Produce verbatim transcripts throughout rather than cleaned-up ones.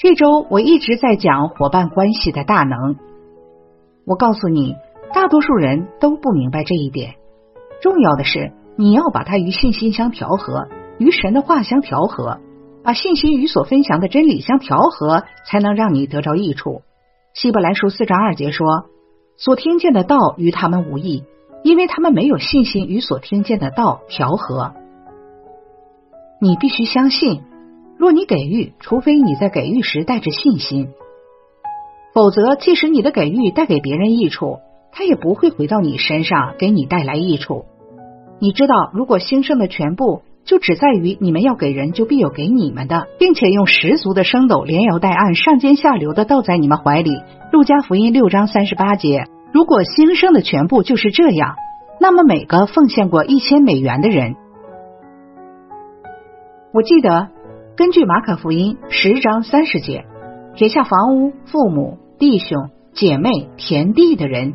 这周我一直在讲伙伴关系的大能。我告诉你，大多数人都不明白这一点。重要的是，你要把它与信心相调和，与神的话相调和，把信心与所分享的真理相调和，才能让你得着益处。希伯来书四章二节说，所听见的道与他们无益，因为他们没有信心与所听见的道调和。你必须相信，若你给予，除非你在给予时带着信心，否则即使你的给予带给别人益处，它也不会回到你身上给你带来益处。你知道，如果兴盛的全部就只在于你们要给人就必有给你们的，并且用十足的升斗连摇带按上尖下流的倒在你们怀里。路加福音六章三十八节，如果兴盛的全部就是这样，那么每个奉献过一千美元的人，我记得根据马可福音十章三十节，撇下房屋、父母、弟兄、姐妹、田地的人，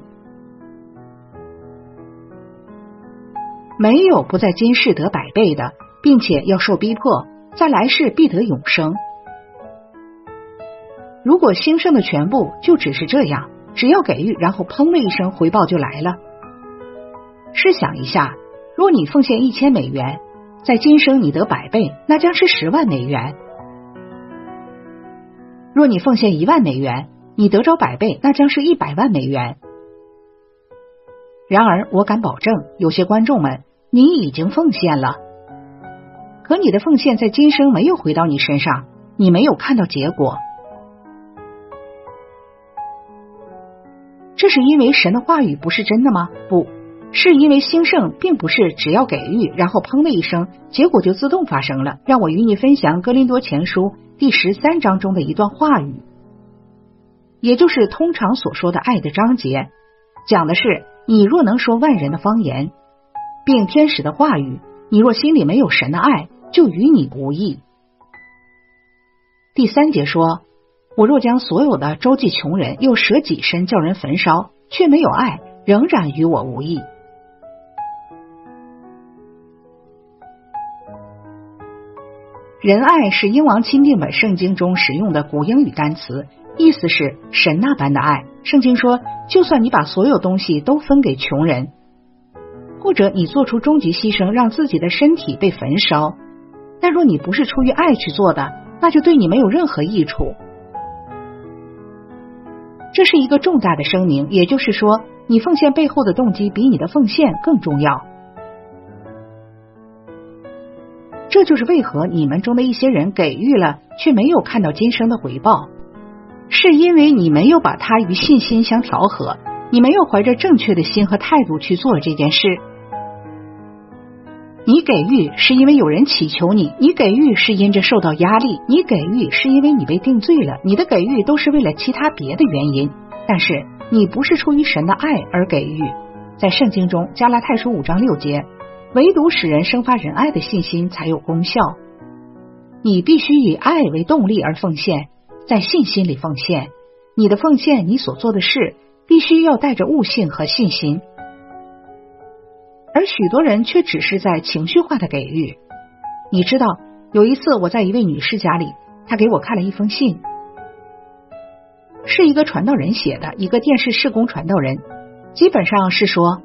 没有不在今世得百倍的，并且要受逼迫，在来世必得永生。如果兴盛的全部就只是这样，只要给予，然后砰的一声回报就来了。试想一下，若你奉献一千美元，在今生你得百倍，那将是十万美元。若你奉献一万美元，你得着百倍，那将是一百万美元。然而我敢保证，有些观众们，你已经奉献了，可你的奉献在今生没有回到你身上，你没有看到结果。这是因为神的话语不是真的吗？不，是因为兴盛并不是只要给予，然后砰的一声，结果就自动发生了。让我与你分享哥林多前书第十三章中的一段话语，也就是通常所说的爱的章节，讲的是，你若能说万人的方言，并天使的话语，你若心里没有神的爱，就与你无益。第三节说，我若将所有的周济穷人，又舍己身叫人焚烧，却没有爱，仍然与我无益。仁爱是英王钦定本圣经中使用的古英语单词，意思是神那般的爱。圣经说，就算你把所有东西都分给穷人，或者你做出终极牺牲，让自己的身体被焚烧，但若你不是出于爱去做的，那就对你没有任何益处。这是一个重大的声明，也就是说，你奉献背后的动机比你的奉献更重要。这就是为何你们中的一些人给予了，却没有看到今生的回报，是因为你没有把它与信心相调和，你没有怀着正确的心和态度去做这件事。你给予是因为有人祈求你，你给予是因着受到压力，你给予是因为你被定罪了，你的给予都是为了其他别的原因，但是你不是出于神的爱而给予。在圣经中，加拉太书五章六节，唯独使人生发仁爱的信心才有功效。你必须以爱为动力而奉献，在信心里奉献。你的奉献，你所做的事，必须要带着悟性和信心。而许多人却只是在情绪化的给予。你知道，有一次我在一位女士家里，她给我看了一封信，是一个传道人写的，一个电视事工传道人，基本上是说，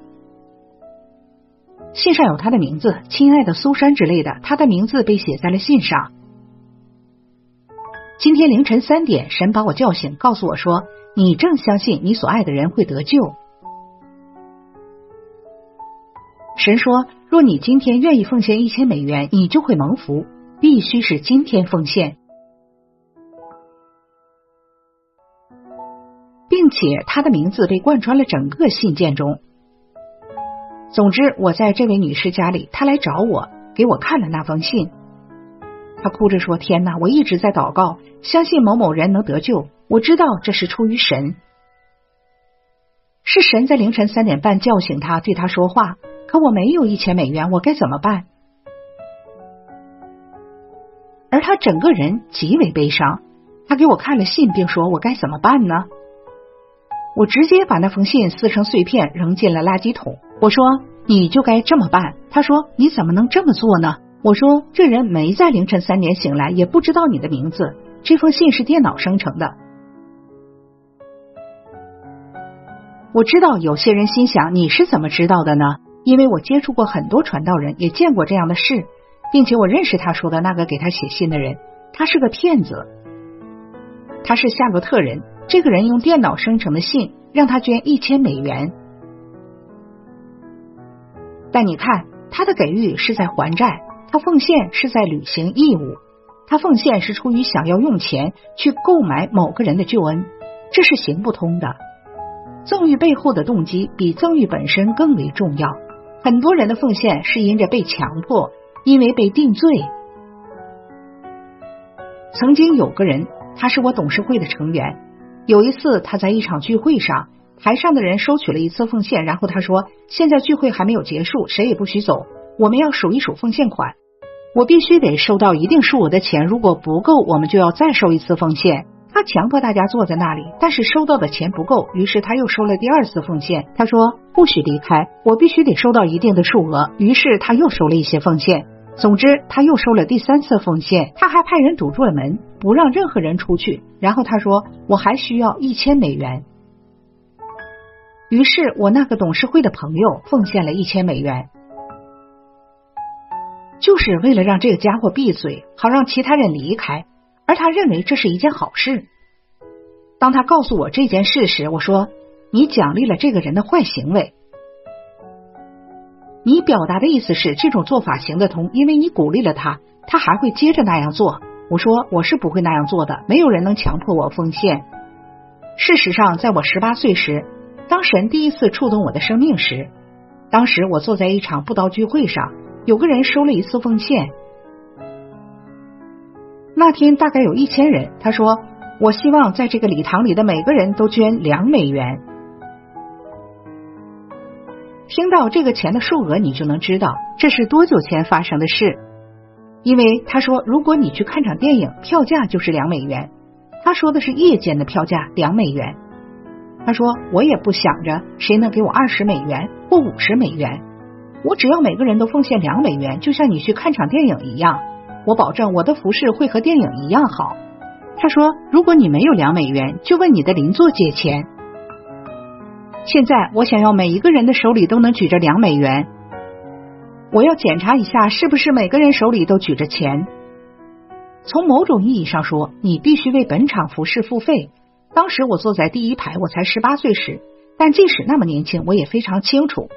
信上有他的名字，亲爱的苏珊之类的，他的名字被写在了信上。今天凌晨三点，神把我叫醒，告诉我说，你正相信你所爱的人会得救。神说，若你今天愿意奉献一千美元，你就会蒙福，必须是今天奉献。并且他的名字被贯穿了整个信件中。总之，我在这位女士家里，她来找我，给我看了那封信。她哭着说，天哪，我一直在祷告，相信某某人能得救，我知道这是出于神，是神在凌晨三点半叫醒她，对她说话，可我没有一千美元，我该怎么办？而她整个人极为悲伤，她给我看了信，并说，我该怎么办呢？我直接把那封信撕成碎片，扔进了垃圾桶。我说，你就该这么办。他说，你怎么能这么做呢？我说，这人没在凌晨三点醒来，也不知道你的名字， 这封信是电脑生成的。我知道有些人心想，你是怎么知道的呢？因为我接触过很多传道人，也见过这样的事，并且我认识他说的那个给他写信的人，他是个骗子。他是夏洛特人，这个人用电脑生成的信让他捐一千美元。但你看，他的给予是在还债，他奉献是在履行义务，他奉献是出于想要用钱去购买某个人的救恩，这是行不通的。赠与背后的动机比赠与本身更为重要。很多人的奉献是因着被强迫，因为被定罪。曾经有个人，他是我董事会的成员，有一次他在一场聚会上，台上的人收取了一次奉献，然后他说，现在聚会还没有结束，谁也不许走，我们要数一数奉献款，我必须得收到一定数额的钱，如果不够我们就要再收一次奉献。他强迫大家坐在那里，但是收到的钱不够，于是他又收了第二次奉献。他说不许离开，我必须得收到一定的数额，于是他又收了一些奉献。总之他又收了第三次奉献，他还派人堵住了门，不让任何人出去。然后他说我还需要一千美元。于是我那个董事会的朋友奉献了一千美元，就是为了让这个家伙闭嘴，好让其他人离开，而他认为这是一件好事。当他告诉我这件事时，我说你奖励了这个人的坏行为。你表达的意思是这种做法行得通，因为你鼓励了他，他还会接着那样做。我说我是不会那样做的，没有人能强迫我奉献。事实上在我十八岁时，当神第一次触动我的生命时，当时我坐在一场布道聚会上，有个人收了一次奉献。那天大概有一千人，他说我希望在这个礼堂里的每个人都捐两美元。听到这个钱的数额，你就能知道这是多久前发生的事。因为他说如果你去看场电影，票价就是两美元，他说的是夜间的票价两美元。他说我也不想着谁能给我二十美元或五十美元，我只要每个人都奉献两美元，就像你去看场电影一样，我保证我的服饰会和电影一样好。他说如果你没有两美元，就问你的邻座借钱。现在我想要每一个人的手里都能举着两美元，我要检查一下是不是每个人手里都举着钱。从某种意义上说，你必须为本场服饰付费。当时我坐在第一排，我才十八岁时，但即使那么年轻，我也非常清楚。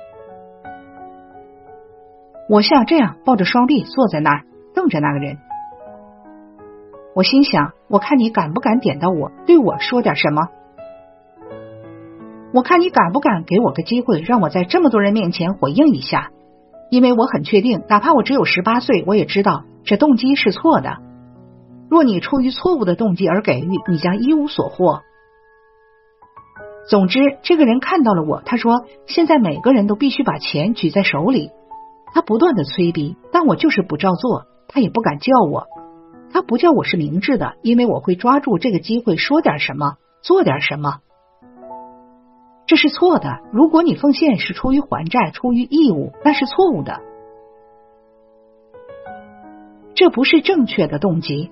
我像这样抱着双臂坐在那儿，瞪着那个人。我心想，我看你敢不敢点到我，对我说点什么。我看你敢不敢给我个机会，让我在这么多人面前回应一下。因为我很确定，哪怕我只有十八岁，我也知道这动机是错的。若你出于错误的动机而给予，你将一无所获。总之，这个人看到了我，他说现在每个人都必须把钱举在手里。他不断的催逼，但我就是不照做，他也不敢叫我。他不叫我是明智的，因为我会抓住这个机会说点什么，做点什么。这是错的，如果你奉献是出于还债，出于义务，那是错误的。这不是正确的动机。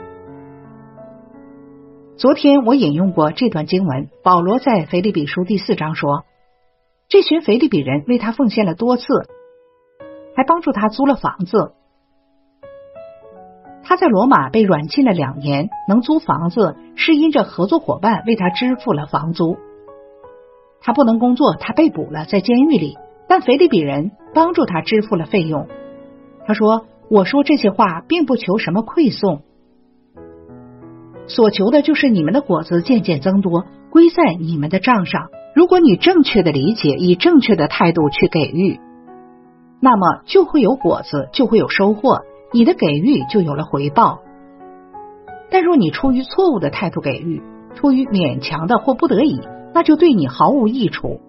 昨天我引用过这段经文，保罗在腓立比书第四章说，这群腓立比人为他奉献了多次，还帮助他租了房子。他在罗马被软禁了两年，能租房子是因着合作伙伴为他支付了房租。他不能工作，他被捕了，在监狱里，但腓立比人帮助他支付了费用。他说，我说这些话并不求什么馈送，所求的就是你们的果子渐渐增多，归在你们的账上。如果你正确的理解，以正确的态度去给予，那么就会有果子，就会有收获，你的给予就有了回报。但若你出于错误的态度给予，出于勉强的或不得已，那就对你毫无益处。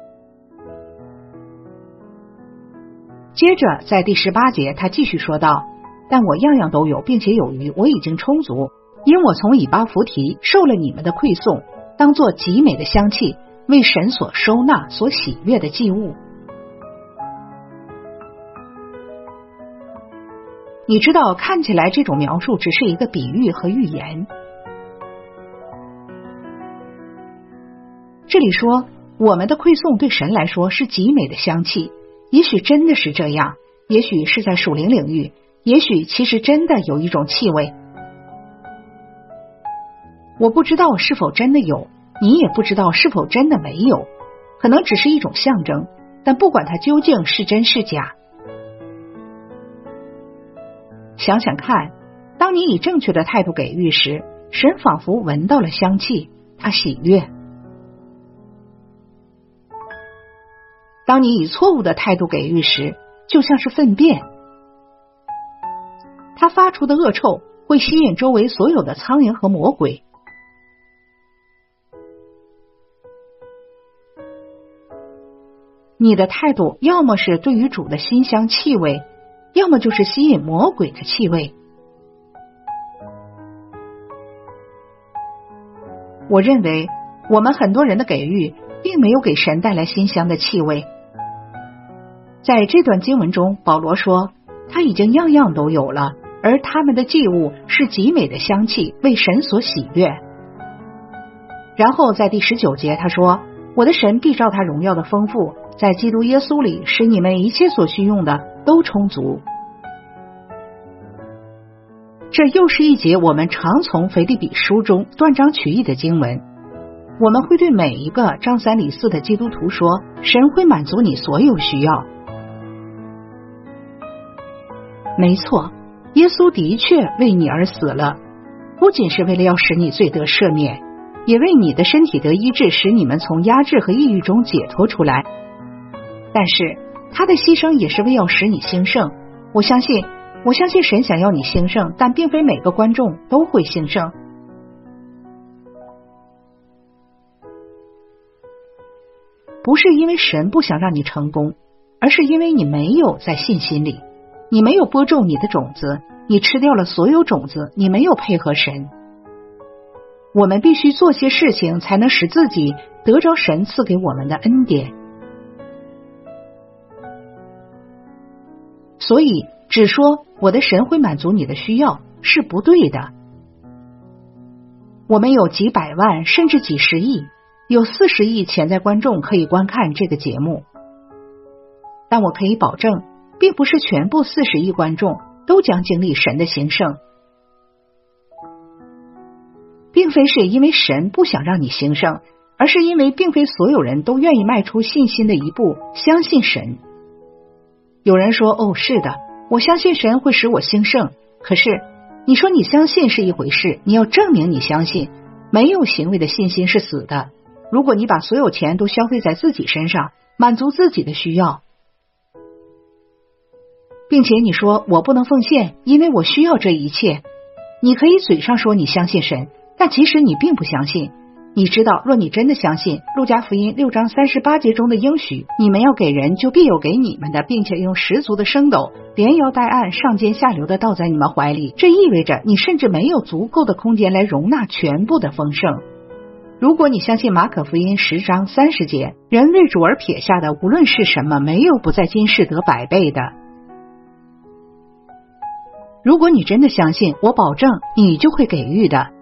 接着在第十八节他继续说道，但我样样都有，并且有余，我已经充足，因我从以巴弗提受了你们的馈送，当作极美的香气，为神所收纳，所喜悦的祭物。 你知道，看起来这种描述只是一个比喻和寓言。这里说我们的馈送对神来说是极美的香气，也许真的是这样，也许是在属灵领域，也许其实真的有一种气味。我不知道是否真的有，你也不知道是否真的没有，可能只是一种象征，但不管它究竟是真是假。想想看，当你以正确的态度给予时，神仿佛闻到了香气，他喜悦。当你以错误的态度给予时，就像是粪便，它发出的恶臭会吸引周围所有的苍蝇和魔鬼。你的态度要么是对于主的馨香气味，要么就是吸引魔鬼的气味。我认为我们很多人的给予并没有给神带来馨香的气味。在这段经文中，保罗说他已经样样都有了，而他们的祭物是极美的香气，为神所喜悦。然后在第十九节他说，我的神必照他荣耀的丰富，在基督耶稣里使你们一切所需用的都充足。这又是一节我们常从腓立比书中断章取义的经文。我们会对每一个张三李四的基督徒说，神会满足你所有需要。没错，耶稣的确为你而死了，不仅是为了要使你罪得赦免，也为你的身体得医治，使你们从压制和抑郁中解脱出来。但是他的牺牲也是为要使你兴盛。我相信我相信神想要你兴盛，但并非每个观众都会兴盛。不是因为神不想让你成功，而是因为你没有在信心里，你没有播种你的种子，你吃掉了所有种子，你没有配合神。我们必须做些事情，才能使自己得着神赐给我们的恩典。所以只说我的神会满足你的需要是不对的。我们有几百万甚至几十亿，有四十亿潜在观众可以观看这个节目，但我可以保证，并不是全部四十亿观众都将经历神的兴盛，并非是因为神不想让你兴盛，而是因为并非所有人都愿意迈出信心的一步，相信神。有人说，哦，是的，我相信神会使我兴盛。可是你说你相信是一回事，你要证明你相信。没有行为的信心是死的。如果你把所有钱都消费在自己身上，满足自己的需要，并且你说我不能奉献，因为我需要这一切，你可以嘴上说你相信神，但其实你并不相信。你知道，若你真的相信路加福音六章三十八节中的应许，你们要给人，就必有给你们的，并且用十足的升斗连摇带按上尖下流的倒在你们怀里。这意味着你甚至没有足够的空间来容纳全部的丰盛。如果你相信马可福音十章三十节，人为主而撇下的无论是什么，没有不在今世得百倍的。如果你真的相信，我保证你就会给予的。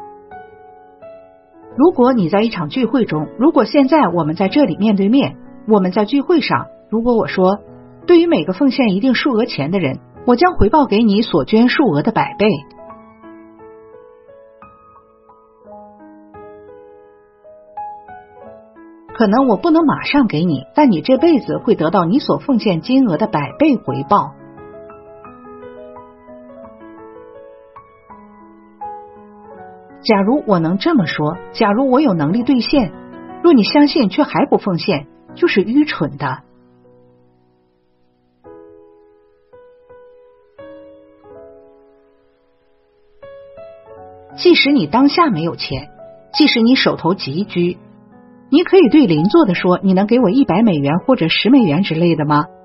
如果你在一场聚会中，如果现在我们在这里面对面，我们在聚会上，如果我说，对于每个奉献一定数额钱的人，我将回报给你所捐数额的百倍。可能我不能马上给你，但你这辈子会得到你所奉献金额的百倍回报。假如我能这么说，假如我有能力兑现，若你相信却还不奉献，就是愚蠢的。即使你当下没有钱，即使你手头拮据，你可以对邻座的说，你能给我一百美元或者十美元之类的吗？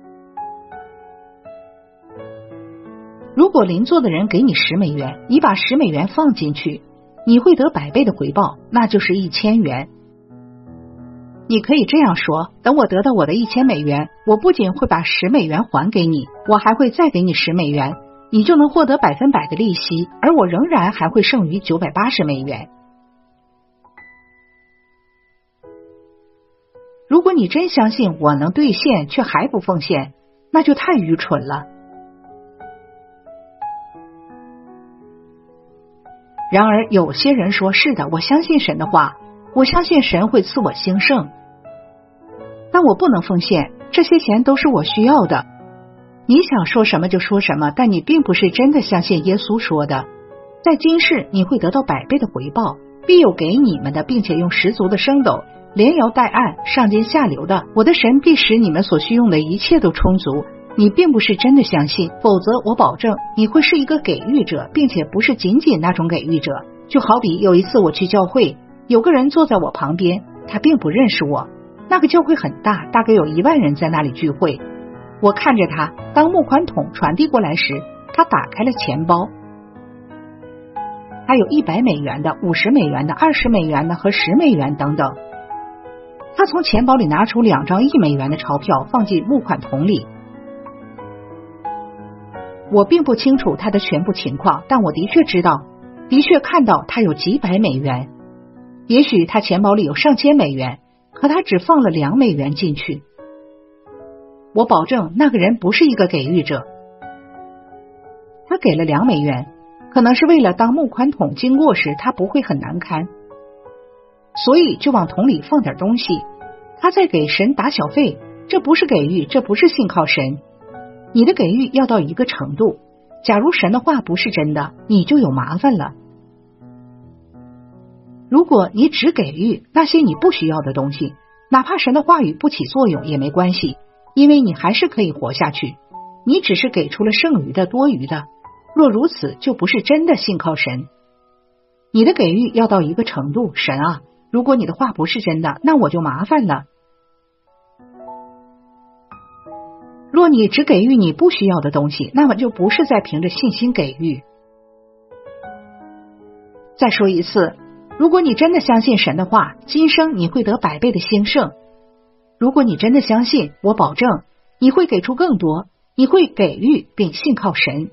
如果邻座的人给你十美元，你把十美元放进去，你会得百倍的回报，那就是一千元。你可以这样说，等我得到我的一千美元，我不仅会把十美元还给你，我还会再给你十美元， 你就能获得百分百的利息，而我仍然还会剩余九百八十美元。如果你真相信我能兑现却还不奉献，那就太愚蠢了。然而有些人说，是的，我相信神的话，我相信神会赐我兴盛，但我不能奉献，这些钱都是我需要的。你想说什么就说什么，但你并不是真的相信耶稣说的，在今世你会得到百倍的回报，必有给你们的，并且用十足的升斗，连摇带按，上尖下流的，我的神必使你们所需用的一切都充足。你并不是真的相信，否则我保证你会是一个给予者，并且不是仅仅那种给予者。就好比有一次我去教会，有个人坐在我旁边，他并不认识我，那个教会很大，大概有一万人在那里聚会。我看着他，当募款筒传递过来时，他打开了钱包，还有一百美元的、五十美元的、二十美元的和十美元等等。他从钱包里拿出两张一美元的钞票放进募款筒里。我并不清楚他的全部情况，但我的确知道，的确看到他有几百美元，也许他钱包里有上千美元，可他只放了两美元进去。我保证那个人不是一个给予者，他给了两美元，可能是为了当募款筒经过时他不会很难堪，所以就往桶里放点东西，他在给神打小费，这不是给予，这不是信靠神。你的给予要到一个程度，假如神的话不是真的，你就有麻烦了。如果你只给予那些你不需要的东西，哪怕神的话语不起作用也没关系，因为你还是可以活下去，你只是给出了剩余的、多余的，若如此就不是真的信靠神。你的给予要到一个程度，神啊，如果你的话不是真的，那我就麻烦了。若你只给予你不需要的东西，那么就不是在凭着信心给予。再说一次，如果你真的相信神的话，今生你会得百倍的兴盛。如果你真的相信，我保证你会给出更多，你会给予并信靠神。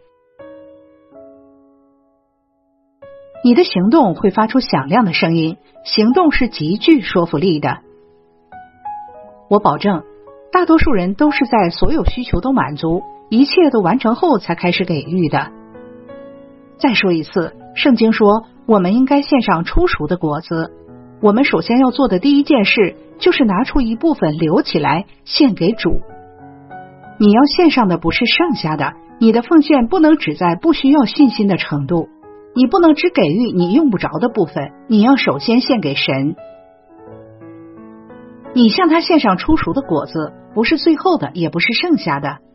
你的行动会发出响亮的声音，行动是极具说服力的。我保证大多数人都是在所有需求都满足，一切都完成后才开始给予的。再说一次，圣经说我们应该献上初熟的果子，我们首先要做的第一件事就是拿出一部分留起来献给主。你要献上的不是剩下的，你的奉献不能只在不需要信心的程度，你不能只给予你用不着的部分，你要首先献给神。你向他献上初熟的果子，不是最后的，也不是剩下的。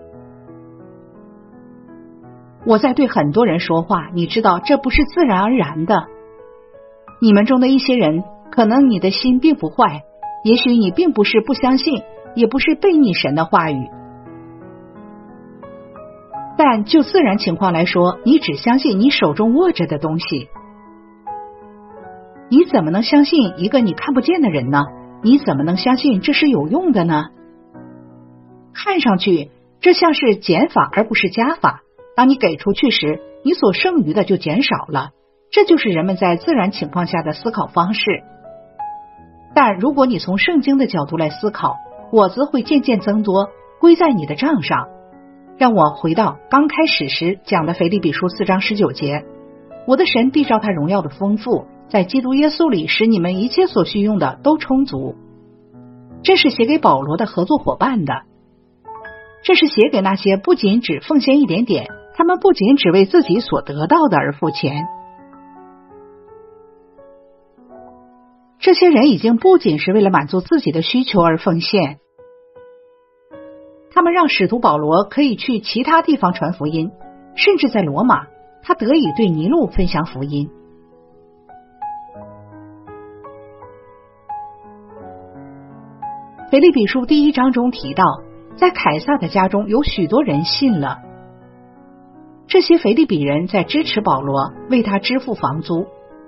我在对很多人说话，你知道这不是自然而然的。你们中的一些人，可能你的心并不坏，也许你并不是不相信，也不是背逆神的话语，但就自然情况来说，你只相信你手中握着的东西。你怎么能相信一个你看不见的人呢？你怎么能相信这是有用的呢？看上去这像是减法而不是加法，当你给出去时，你所剩余的就减少了，这就是人们在自然情况下的思考方式。但如果你从圣经的角度来思考，果子会渐渐增多，归在你的账上。让我回到刚开始时讲的腓立比书四章十九节，我的神必照他荣耀的丰富，在基督耶稣里使你们一切所需用的都充足。这是写给保罗的合作伙伴的，这是写给那些不仅只奉献一点点，他们不仅只为自己所得到的而付钱。这些人已经不仅是为了满足自己的需求而奉献，他们让使徒保罗可以去其他地方传福音，甚至在罗马，他得以对尼禄分享福音。腓立比书第一章中提到，在凯撒的家中有许多人信了。这些腓立比人在支持保罗，为他支付房租。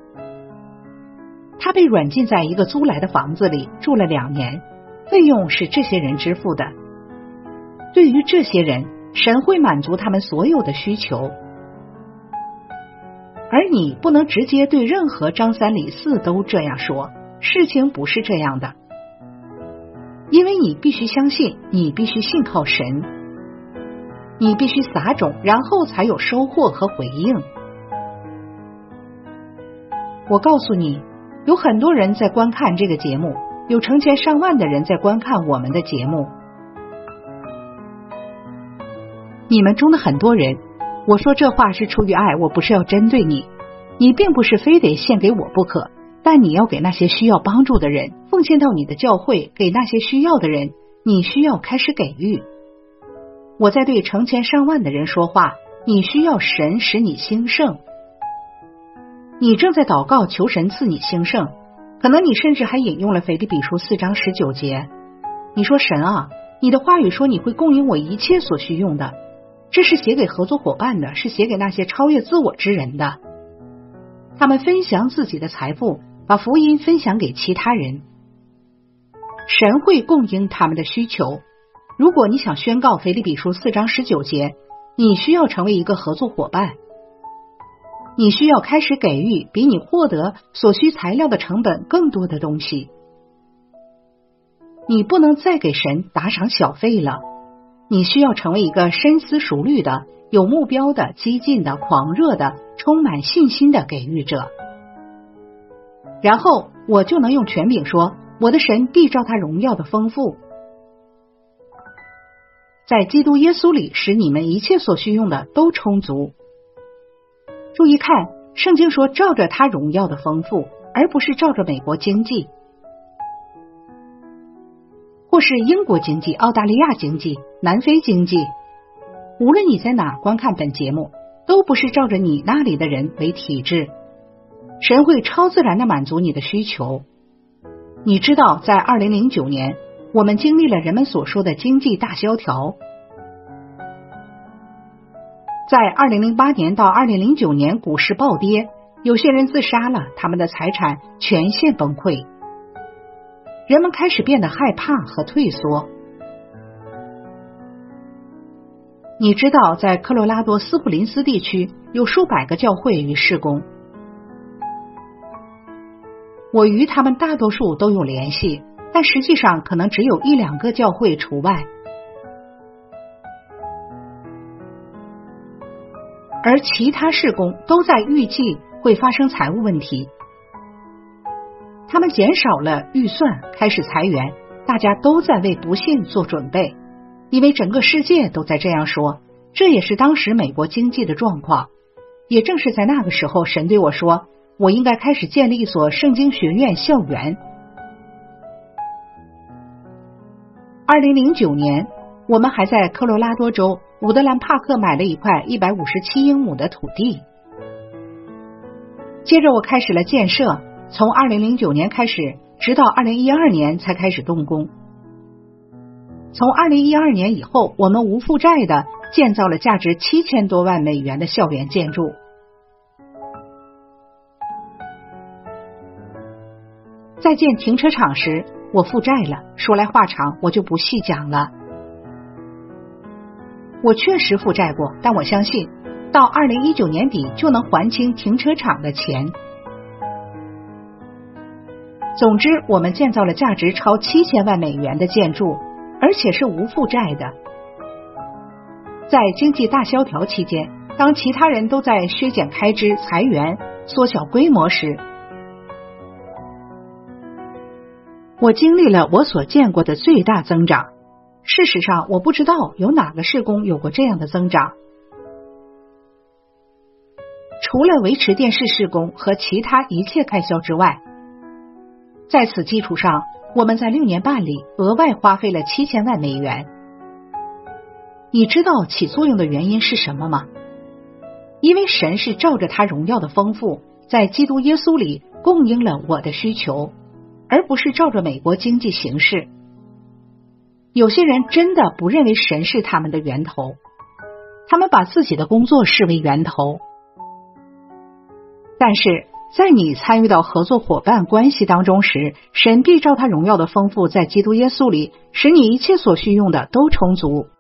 他被软禁在一个租来的房子里住了两年，费用是这些人支付的。对于这些人， 神会满足他们所有的需求，而你不能直接对任何张三李四都这样说，事情不是这样的，因为你必须相信，你必须信靠神，你必须撒种，然后才有收获和回应。我告诉你，有很多人在观看这个节目，有成千上万的人在观看我们的节目。你们中的很多人，我说这话是出于爱，我不是要针对你，你并不是非得献给我不可，但你要给那些需要帮助的人，奉献到你的教会，给那些需要的人，你需要开始给予。我在对成千上万的人说话，你需要神使你兴盛，你正在祷告求神赐你兴盛，可能你甚至还引用了腓立比书四章十九节，你说神啊，你的话语说你会供应我一切所需用的，这是写给合作伙伴的，是写给那些超越自我之人的，他们分享自己的财富，把福音分享给其他人，神会供应他们的需求。如果你想宣告腓立比书四章十九节，你需要成为一个合作伙伴，你需要开始给予比你获得所需材料的成本更多的东西，你不能再给神打赏小费了，你需要成为一个深思熟虑的、有目标的、激进的、狂热的、充满信心的给予者。然后我就能用权柄说，我的神必照他荣耀的丰富，在基督耶稣里使你们一切所需用的都充足。注意看，圣经说照着他荣耀的丰富，而不是照着美国经济，或是英国经济、澳大利亚经济、南非经济。无论你在哪观看本节目，都不是照着你那里的人为体制，神会超自然的满足你的需求。你知道，在二零零九年我们经历了人们所说的经济大萧条，在二零零八年到二零零九年股市暴跌，有些人自杀了，他们的财产全线崩溃，人们开始变得害怕和退缩。你知道，在科罗拉多斯普林斯地区有数百个教会与事工，我与他们大多数都有联系，但实际上可能只有一两个教会除外，而其他事工都在预计会发生财务问题，他们减少了预算，开始裁员，大家都在为不幸做准备，因为整个世界都在这样说，这也是当时美国经济的状况。也正是在那个时候，神对我说，我应该开始建立一所圣经学院校园。二零零九年，我们还在科罗拉多州伍德兰帕克买了一块一百五十七英亩的土地。接着我开始了建设，从二零零九年开始，直到二零一二年才开始动工。从二零一二年以后，我们无负债的建造了价值七千多万美元的校园建筑。在建停车场时，我负债了，说来话长，我就不细讲了。我确实负债过，但我相信到二零一九年底就能还清停车场的钱。总之，我们建造了价值超七千万美元的建筑，而且是无负债的。在经济大萧条期间，当其他人都在削减开支、裁员、缩小规模时，我经历了我所见过的最大增长。事实上，我不知道有哪个事工有过这样的增长。除了维持电视事工和其他一切开销之外，在此基础上，我们在六年半里额外花费了七千万美元。你知道起作用的原因是什么吗？因为神是照着他荣耀的丰富，在基督耶稣里供应了我的需求，而不是照着美国经济形势。有些人真的不认为神是他们的源头，他们把自己的工作视为源头。但是在你参与到合作伙伴关系当中时，神必照他荣耀的丰富，在基督耶稣里使你一切所需用的都充足。